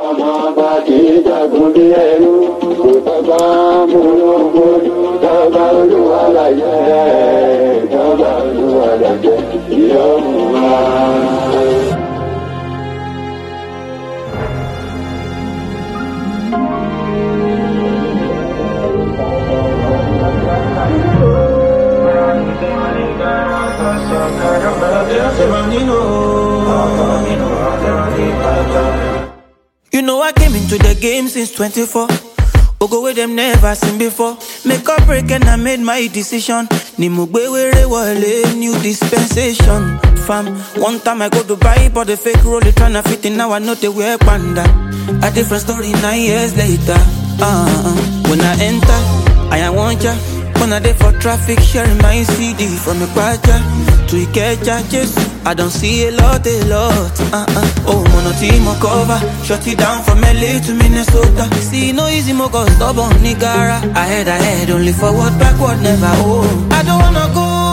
You know I came into the game since 24. Go where them never seen before. Make or break and I made my decision. Nimugbe were wale, new dispensation. Fam, one time I go to buy, but the fake roll it tryna fit in. Now I know they wear panda. A different story 9 years later. When I enter, I want ya. When I dey for traffic, sharing my CD from a Kwaja to Ikeja, just I don't see a lot. Oh, monotimo cover, shut it down from LA to Minnesota. See, no easy mo go stubborn nigara. Ahead, only forward, backward, never. Oh, I don't wanna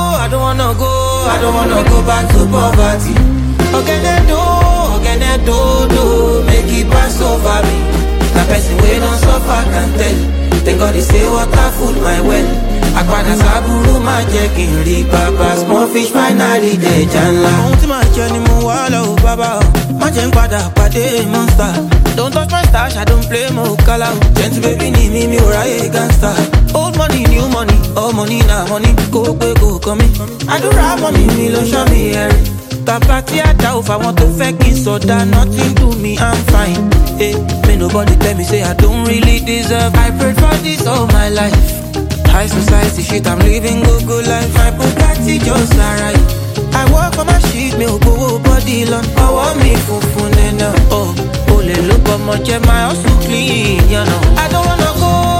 go back to poverty. Again, do, make it pass over me. The person we don't suffer can tell. Thank God they say water full my well. Agbada saburu ma jẹ́ kí n rí bàbá. Small fish finally dé janla. Ohun tí màá jẹ ni mo wá lọ bàbá. Má jẹ́ n padà pàdé monster. Don't touch my stash, I don't play mo kala. Gentle baby ni mi ò ráyè gangster. Old money, new money, all money na money. Kó pé kó kàn mí. Àdúrà mọ́ mi ló ṣọ́ mi ẹ̀rí. Bàbá tí a dá òfà wọn tó fẹ́ kí n sọ̀dá. Nothing to me, I'm fine. Hey, may nobody tell me say I don't really deserve. I prayed for this all my life. High society shit, I'm living good life. My Bugatti just arrived. I work for my shit, me go body long. Power me fun nena. Oh, le look up my jet, my house so clean, you know. I don't wanna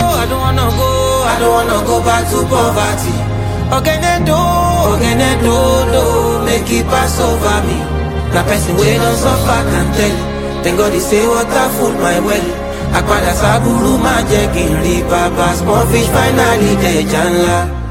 go back to poverty. Again, do, make it pass over me. The person we don't suffer can tell. Thank God they say water full my well. Agbada saburu ma jẹ́ kí n rí bàbá. Small fish finally dé janla.